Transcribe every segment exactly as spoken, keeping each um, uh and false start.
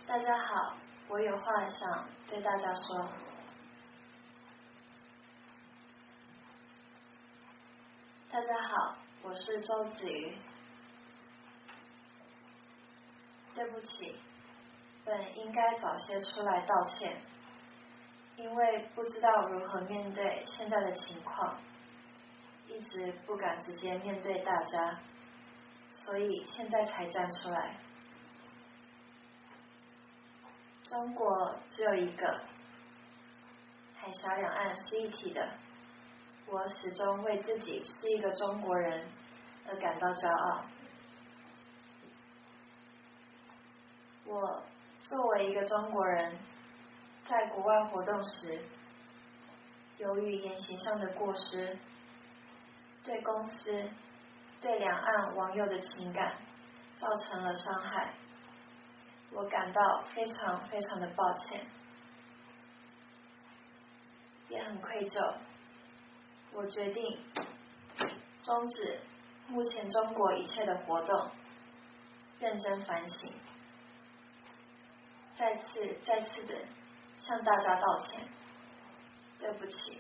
大家好，我有话想对大家说。大家好，我是周子瑜。对不起，本应该早些出来道歉，因为不知道如何面对现在的情况，一直不敢直接面对大家，所以现在才站出来。中国只有一个，海峡两岸是一体的。我始终为自己是一个中国人而感到骄傲。我作为一个中国人，在国外活动时，由于言行上的过失，对公司、对两岸网友的情感造成了伤害。我感到非常非常的抱歉，也很愧疚。我决定终止目前中国一切的活动，认真反省，再次再次的向大家道歉，对不起。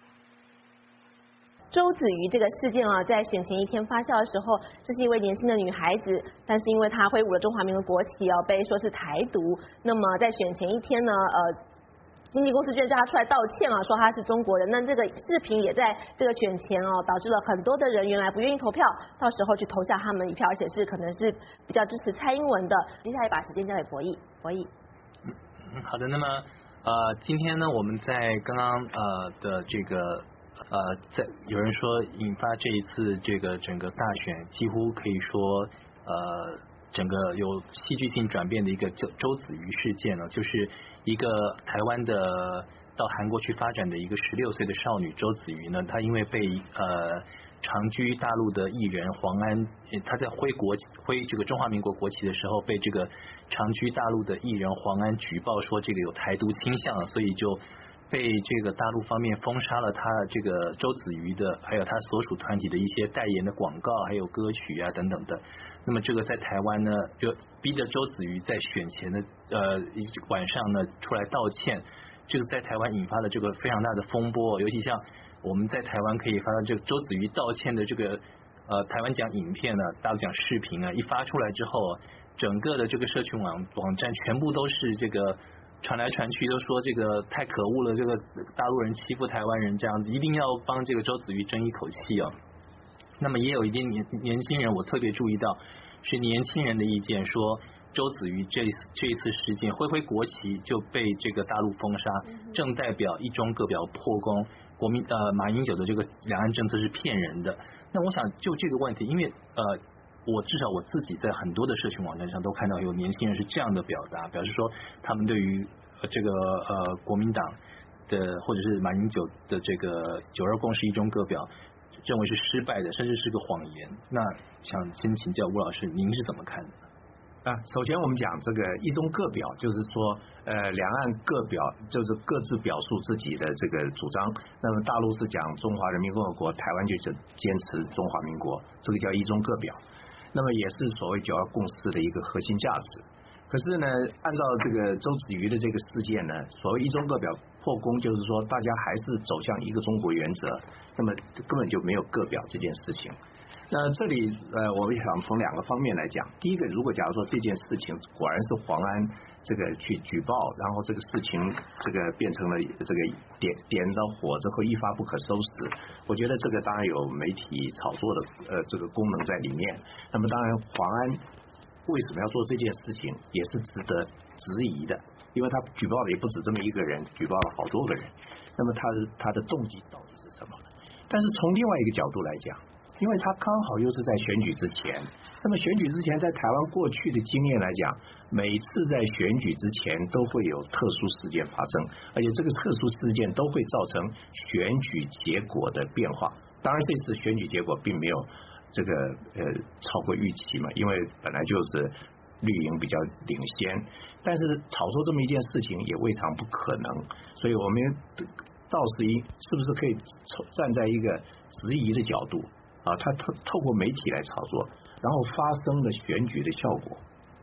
周子瑜这个事件啊，在选前一天发酵的时候，这是一位年轻的女孩子，但是因为她挥舞了中华民国国旗哦，被说是台独。那么在选前一天呢，呃，经纪公司居然叫她出来道歉啊，说她是中国人。那这个视频也在这个选前哦，导致了很多的人原来不愿意投票，到时候去投下他们一票，而且是可能是比较支持蔡英文的。接下来把时间交给博弈，博弈。 嗯，好的，那么呃，今天呢，我们在刚刚呃的这个。呃，在有人说引发这一次这个整个大选，几乎可以说呃整个有戏剧性转变的一个周周子瑜事件呢，就是一个台湾的到韩国去发展的一个十六岁的少女周子瑜呢，她因为被呃长居大陆的艺人黄安，她在挥国挥这个中华民国国旗的时候，被这个长居大陆的艺人黄安举报说这个有台独倾向，所以就。被这个大陆方面封杀了他这个周子瑜的，还有他所属团体的一些代言的广告，还有歌曲啊等等的。那么这个在台湾呢，就逼着周子瑜在选前的呃晚上呢出来道歉，这个在台湾引发了这个非常大的风波。尤其像我们在台湾可以发现，这个周子瑜道歉的这个呃台湾讲影片呢，大陆讲视频啊，一发出来之后，整个的这个社群网网站全部都是这个。传来传去都说这个太可恶了，这个大陆人欺负台湾人这样子，一定要帮这个周子瑜争一口气啊。那么也有一些年年轻人，我特别注意到是年轻人的意见，说周子瑜这这一次事件挥挥国旗就被这个大陆封杀，正代表一中各表破功，国民呃马英九的这个两岸政策是骗人的。那我想就这个问题，因为呃。我至少我自己在很多的社群网站上都看到有年轻人是这样的表达，表示说他们对于这个呃国民党的或者是马英九的这个九二共识一中各表认为是失败的，甚至是个谎言。那想先请教吴老师，您是怎么看的？ 啊，首先我们讲这个一中各表，就是说，呃，两岸各表就是各自表述自己的这个主张。那么大陆是讲中华人民共和国，台湾就是坚持中华民国，这个叫一中各表。那么也是所谓九二共识的一个核心价值。可是呢，按照这个周子瑜的这个事件呢，所谓一中各表破功，就是说大家还是走向一个中国原则，那么根本就没有各表这件事情。那这里呃，我们想从两个方面来讲。第一个，如果假如说这件事情果然是黄安这个去举报，然后这个事情这个变成了这个点点着火之后一发不可收拾，我觉得这个当然有媒体炒作的呃这个功能在里面。那么当然黄安为什么要做这件事情也是值得质疑的，因为他举报的也不止这么一个人，举报了好多个人。那么他他的动机到底是什么？但是从另外一个角度来讲，因为他刚好又是在选举之前，那么选举之前在台湾过去的经验来讲，每次在选举之前都会有特殊事件发生，而且这个特殊事件都会造成选举结果的变化。当然这次选举结果并没有这个呃超过预期嘛，因为本来就是绿营比较领先，但是炒作这么一件事情也未尝不可能，所以我们倒是一是不是可以站在一个质疑的角度啊，他透透过媒体来炒作，然后发生了选举的效果，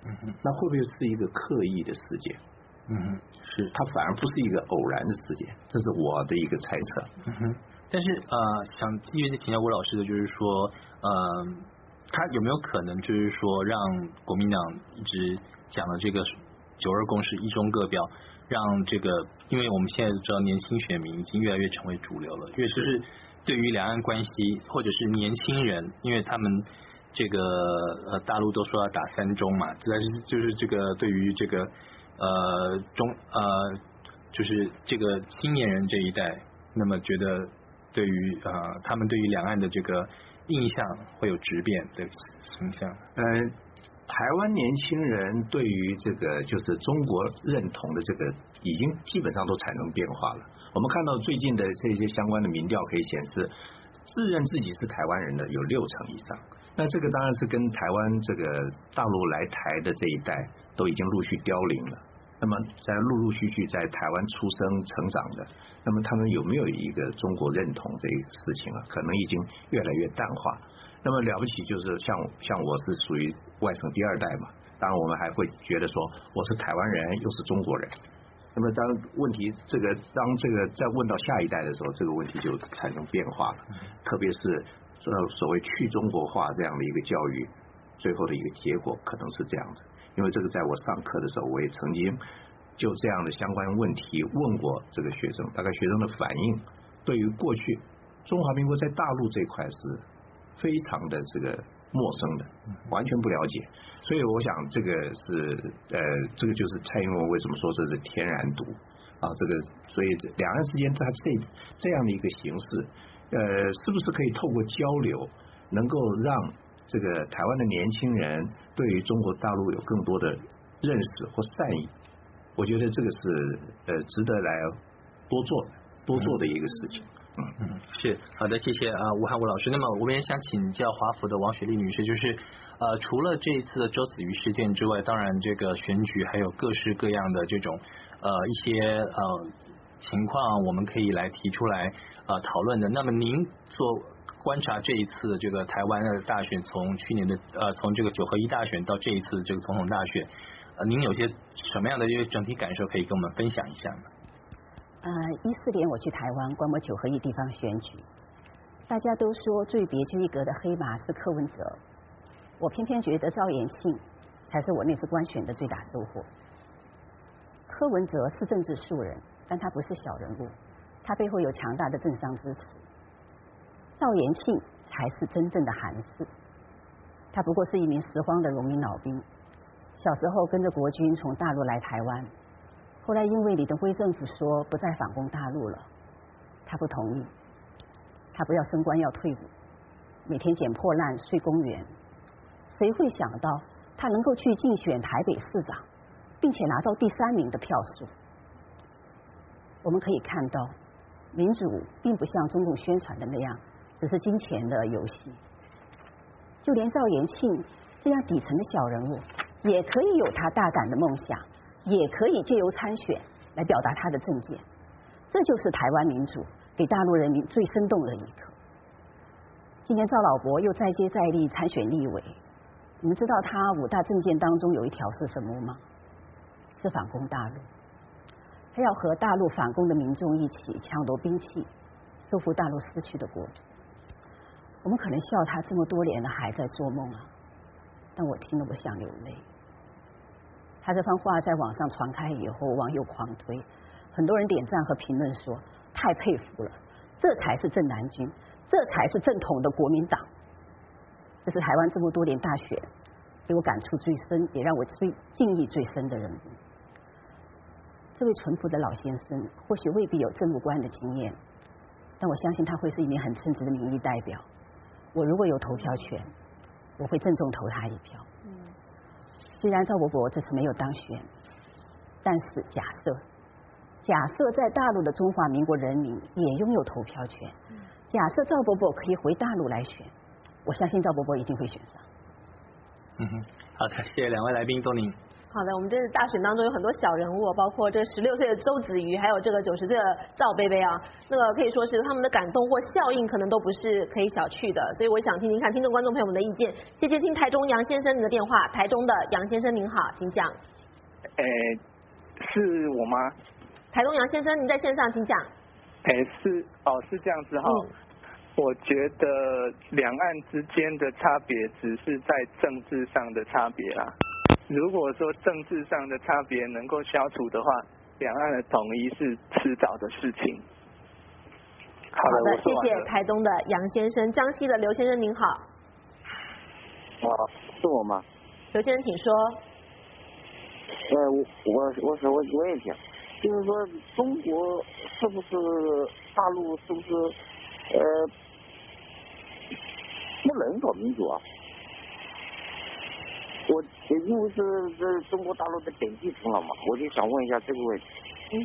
嗯哼， 那会不会是一个刻意的事件？ 嗯哼，是， 它反而不是一个偶然的事件，这是我的一个猜测。 嗯哼，但是呃，想继续请教吴老师的就是说，呃，他有没有可能就是说让国民党一直讲的这个九二共识、一中各表，让这个，因为我们现在知道年轻选民已经越来越成为主流了，越就是对于两岸关系或者是年轻人，因为他们这个呃大陆都说要打三中嘛，但是就是这个对于这个呃中呃就是这个青年人这一代，那么觉得对于呃他们对于两岸的这个印象会有质变的倾向。 呃，台湾年轻人对于这个就是中国认同的这个已经基本上都产生变化了。我们看到最近的这些相关的民调可以显示，自认自己是台湾人的有六成以上。那这个当然是跟台湾这个大陆来台的这一代都已经陆续凋零了。那么在陆陆续续在台湾出生成长的，那么他们有没有一个中国认同这个事情啊？可能已经越来越淡化。那么了不起就是像像我是属于外省第二代嘛，当然我们还会觉得说我是台湾人又是中国人。那么当问题这个当这个再问到下一代的时候，这个问题就产生变化了，特别是所谓去中国化这样的一个教育，最后的一个结果可能是这样子。因为这个在我上课的时候，我也曾经就这样的相关问题问过这个学生，大概学生的反应对于过去中华民国在大陆这块是非常的这个陌生的，完全不了解。所以我想这个是呃，这个就是蔡英文为什么说这是天然毒啊？这个所以两岸之间在这这样的一个形式，呃，是不是可以透过交流，能够让这个台湾的年轻人对于中国大陆有更多的认识或善意？我觉得这个是呃值得来多做多做的一个事情。 嗯嗯，是好的，谢谢啊，吴汉武老师。那么我们也想请教华府的王雪莉女士，就是呃，除了这一次的周子瑜事件之外，当然这个选举还有各式各样的这种呃一些呃情况，我们可以来提出来呃讨论的。那么您所观察这一次这个台湾的大选，从去年的呃从这个九合一大选到这一次这个总统大选，呃，您有些什么样的一个整体感受可以跟我们分享一下吗？ 呃，一四年我去台湾观摩九合一地方选举，大家都说最别具一格的黑马是柯文哲，我偏偏觉得赵延庆才是我那次观选的最大收获。柯文哲是政治素人，但他不是小人物，他背后有强大的政商支持。赵延庆才是真正的韩式，他不过是一名拾荒的农民老兵，小时候跟着国军从大陆来台湾。后来因为李登辉政府说不再反攻大陆了，他不同意，他不要升官要退伍，每天捡破烂睡公园。谁会想到他能够去竞选台北市长，并且拿到第三名的票数？我们可以看到，民主并不像中共宣传的那样只是金钱的游戏，就连赵延庆这样底层的小人物也可以有他大胆的梦想，也可以借由参选来表达他的政见。这就是台湾民主给大陆人民最生动的一刻。今年赵老伯又再接再厉参选立委，你们知道他五大政见当中有一条是什么吗？是反攻大陆，他要和大陆反攻的民众一起抢夺兵器，收复大陆失去的国土。我们可能笑他这么多年了还在做梦啊，但我听了我想流泪。他这番话在网上传开以后，网友狂推，很多人点赞和评论说太佩服了，这才是正南军，这才是正统的国民党。这是台湾这么多年大选给我感触最深，也让我最敬意最深的人物。这位淳朴的老先生或许未必有政务官的经验，但我相信他会是一名很称职的民意代表。我如果有投票权，我会郑重投他一票。虽然赵伯伯这次没有当选，但是假设假设在大陆的中华民国人民也拥有投票权，假设赵伯伯可以回大陆来选，我相信赵伯伯一定会选上。 嗯哼，好的，谢谢两位来宾，多您。 好的，我们这次大选当中有很多小人物，包括这个十六岁的周子瑜，还有这个九十岁的赵贝贝啊，那个可以说是他们的感动或效应，可能都不是可以小觑的。所以我想听听看听众观众朋友们的意见。谢接听台中杨先生您的电话，台中的杨先生您好，请讲。 诶，是我吗？ 台中杨先生您在线上，请讲。 诶，是哦，是这样子哈。嗯，我觉得两岸之间的差别只是在政治上的差别啦。如果说政治上的差别能够消除的话，两岸的统一是迟早的事情。 好的，好的，谢谢台东的杨先生。江西的刘先生您好。 啊，是我吗？ 刘先生请说。 呃，我我我我问一下，就是说中国是不是大陆是不是呃不能搞民主啊？我因为是这中国大陆的本地同胞嘛，我就想问一下这个问题。 嗯。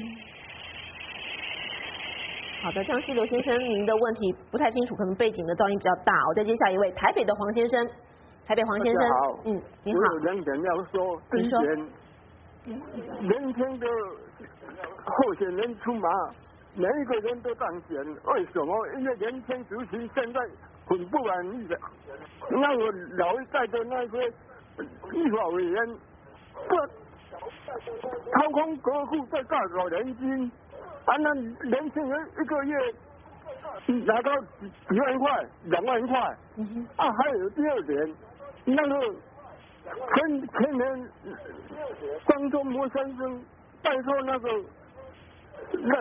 好的，江西刘先生，您的问题不太清楚，可能背景的噪音比较大。我再接下一位，台北的黄先生，台北黄先生， 好， 嗯，您好。 我有两点要说，第一点，年轻的候选人出马，每一个人都当选，为什么？因为年轻族群现在很不满意的，那我老一代的那些立法委员，不掏空国库在大搞年金，啊，那年轻人一个月拿到几几万块、两万块，啊，还有第二点，那个前前年张忠谋先生拜托那个那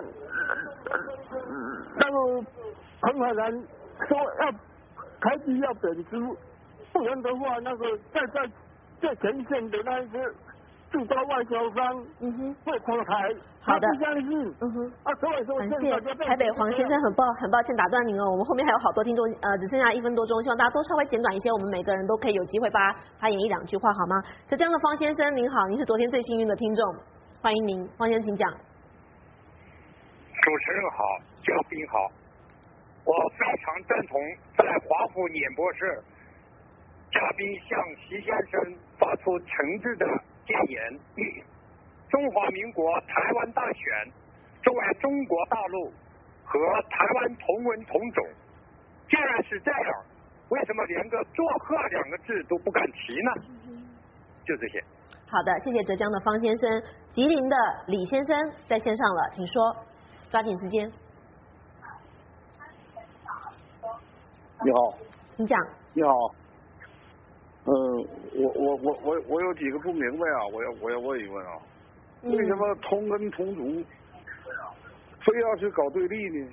那个彭海南说要台币要贬值，不然的话，那个在在最前线的那一些驻华外交商，嗯哼，会垮台。 好的， 不相信，嗯哼，啊，所以说感谢台北黄先生，很抱很抱歉打断您哦，我们后面还有好多听众，呃，只剩下一分多钟，希望大家多稍微简短一些，我们每个人都可以有机会发发言一两句话，好吗？浙江的方先生您好，您是昨天最幸运的听众，欢迎您，方先生请讲。 主持人好，嘉宾好，我非常赞同在华府演播室，嘉宾向习先生发出诚挚的建言。中华民国台湾大选作为中国大陆和台湾同文同种，既然是这样，为什么连个祝贺两个字都不敢提呢？就这些。 好的，谢谢浙江的方先生。吉林的李先生在线上了，请说，抓紧时间。 你好。 请讲。 你好。嗯，我我我我我有几个不明白啊，我要我要问一问啊。为什么同根同族非要去搞对立呢？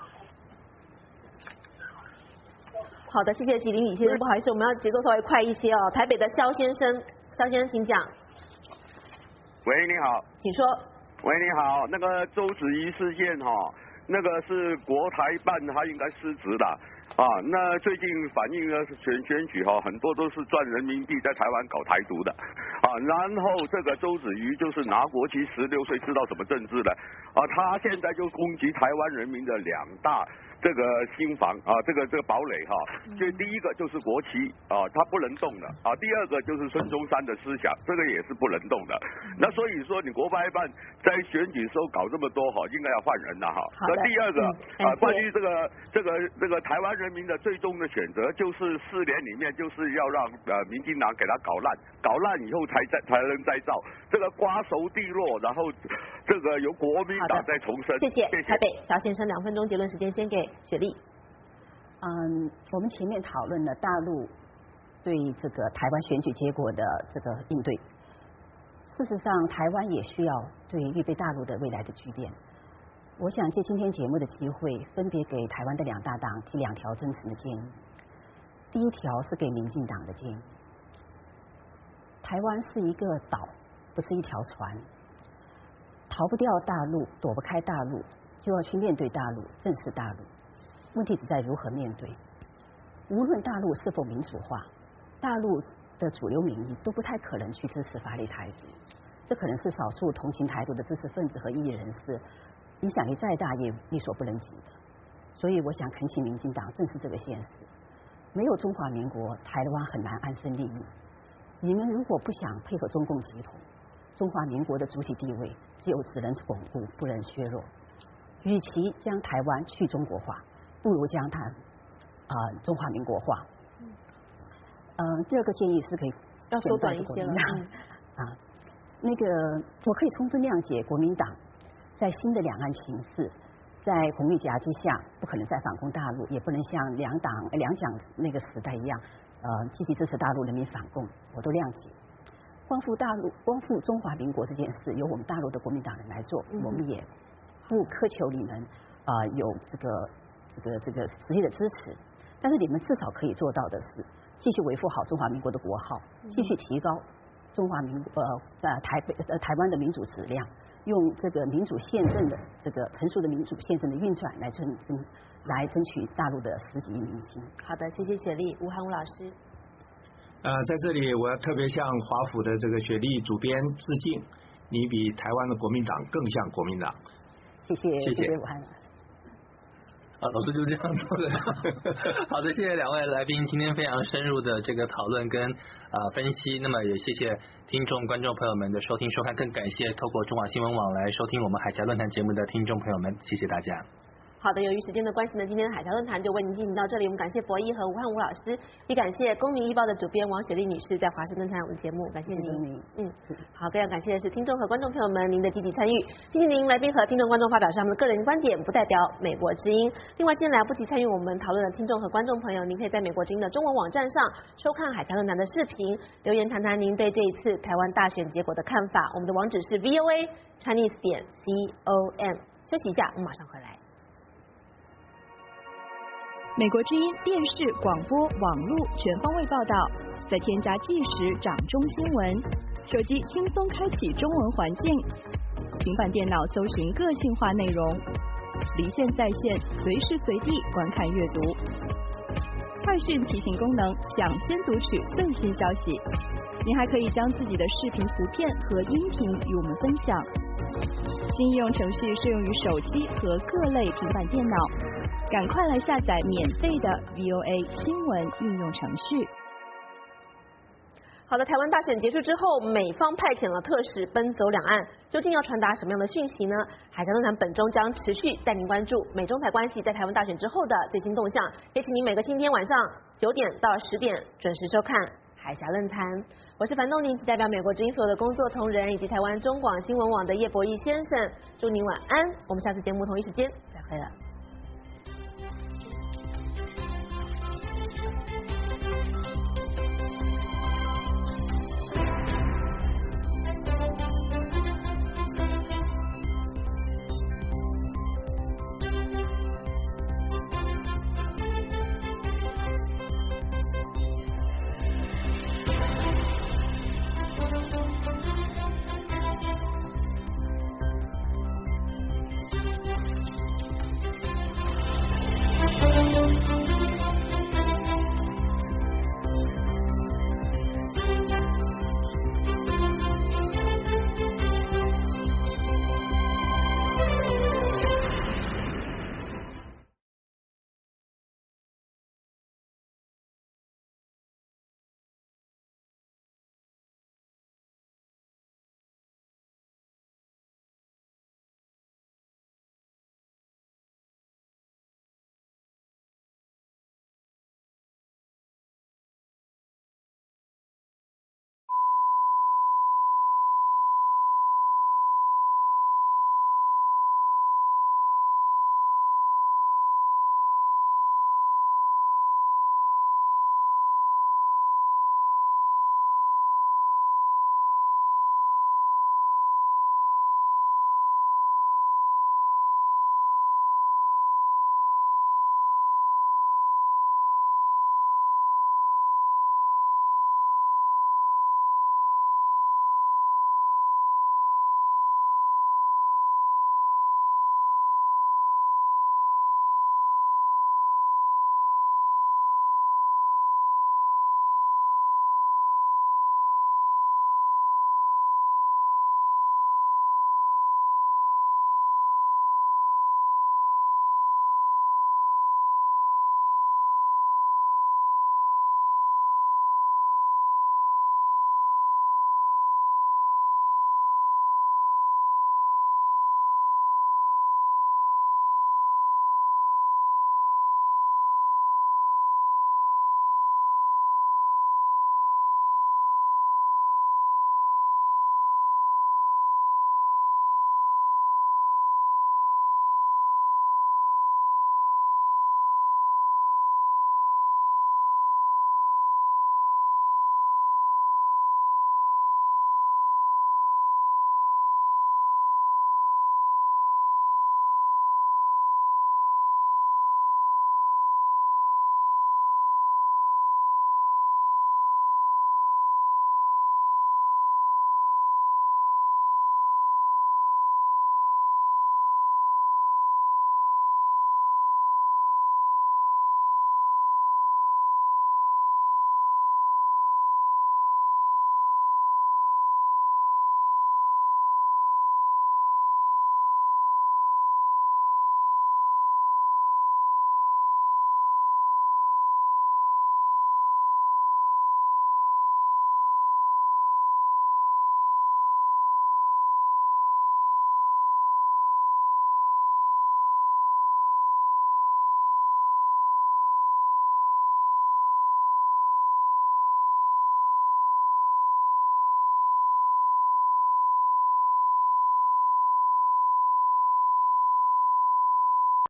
好的，谢谢吉林李先生，不好意思，我们要节奏稍微快一些哦。台北的肖先生，肖先生请讲。 喂，你好。 请说。 喂，你好，那个周子瑜事件哈、哦，那个是国台办他应该失职的啊。那最近反映的是选选举哈、哦，很多都是赚人民币在台湾搞台独的。啊，然后这个周子瑜就是拿国旗，十六岁知道什么政治的啊，他现在就攻击台湾人民的两大这个心防啊，这个这个堡垒哈，就第一个就是国旗啊，它不能动的啊，第二个就是孙中山的思想，这个也是不能动的。那所以说，你国台办在选举时候搞这么多哈，应该要换人了哈。那第二个啊，关于这个这个这个台湾人民的最终的选择，就是四年里面就是要让呃民进党给他搞烂，搞烂以后才再才能再造，这个瓜熟蒂落，然后这个由国民党再重生。 谢谢台北肖先生，两分钟结论时间先给雪莉。 嗯，我们前面讨论了大陆对这个台湾选举结果的这个应对，事实上台湾也需要对预备大陆的未来的巨变。我想借今天节目的机会，分别给台湾的两大党提两条真诚的建议。第一条是给民进党的建议，台湾是一个岛，不是一条船，逃不掉大陆，躲不开大陆，就要去面对大陆，正视大陆。问题只在如何面对。无论大陆是否民主化，大陆的主流民意都不太可能去支持法理台独，这可能是少数同情台独的知识分子和异议人士影响力再大也力所不能及的。所以我想恳请民进党正视这个现实，没有中华民国，台湾很难安身立命。你们如果不想配合中共集统， 中华民国的主体地位只有只能巩固，不能削弱。与其将台湾去中国化，不如将它啊、呃、中华民国化。嗯、呃，第二个建议是可以要缩短一些了。嗯、 啊，那个我可以充分谅解国民党在新的两岸情势，在红绿夹击下，不可能再反攻大陆，也不能像两党两蒋那个时代一样，呃，积极支持大陆人民反共，我都谅解。光复大陆、光复中华民国这件事，由我们大陆的国民党人来做，嗯、我们也不苛求你们啊、呃、有这个这个这个实际的支持，但是你们至少可以做到的是，继续维护好中华民国的国号，继续提高中华民呃在台北呃台湾的民主质量。用这个民主宪政的这个成熟的民主宪政的运转来争争来争取大陆的十几亿民心。 好的，谢谢雪莉，吴汉武老师。 呃，在这里我要特别向华府的这个雪莉主编致敬，你比台湾的国民党更像国民党。 谢谢， 谢谢吴汉老师。 啊，老师就这样子。好的，谢谢两位来宾今天非常深入的这个讨论跟啊、呃、分析。那么也谢谢听众观众朋友们的收听收看，更感谢透过中华新闻网来收听我们海峡论坛节目的听众朋友们，谢谢大家。 好的，由于时间的关系呢，今天的海峡论坛就为您进行到这里。我们感谢博弈和吴汉武老师，也感谢《公民日报》的主编王雪莉女士在华盛顿参与我们节目，感谢您。嗯，好，非常感谢的是听众和观众朋友们您的积极参与。谢谢您，来宾和听众观众发表他们的个人观点，不代表美国之音。另外，今天来不及参与我们讨论的听众和观众朋友，您可以在美国之音的中文网站上收看海峡论坛的视频，留言谈谈您对这一次台湾大选结果的看法。我们的网址是 V O A Chinese 点 C O M。休息一下，我们马上回来。 美国之音电视、广播、网络全方位报道，再添加即时掌中新闻，手机轻松开启中文环境，平板电脑搜寻个性化内容，离线在线，随时随地观看阅读。快讯提醒功能，抢先读取最新消息。您还可以将自己的视频、图片和音频与我们分享。新应用程序适用于手机和各类平板电脑。赶快来下载免费的 V O A 新闻应用程序。 好的，台湾大选结束之后，美方派遣了特使奔走两岸，究竟要传达什么样的讯息呢？海峡论坛本周将持续带您关注美中台关系在台湾大选之后的最新动向，也请您每个星期天晚上九点到十点准时收看海峡论坛。我是樊东宁，代表美国之音所有的工作同仁以及台湾中广新闻网的叶博弈先生，祝您晚安。我们下次节目同一时间再会了。